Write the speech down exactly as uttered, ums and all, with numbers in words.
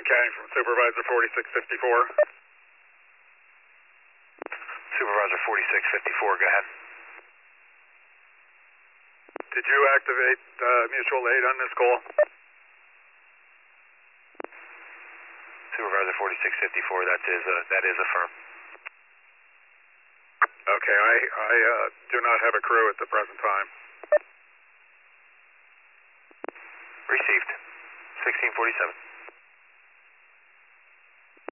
County from Supervisor forty-six fifty-four. Supervisor forty-six fifty-four, go ahead. Did you activate uh, mutual aid on this call? Supervisor forty-six fifty-four, that is a, that is affirmed. Okay, I, I uh, do not have a crew at the present time. Received. sixteen forty-seven.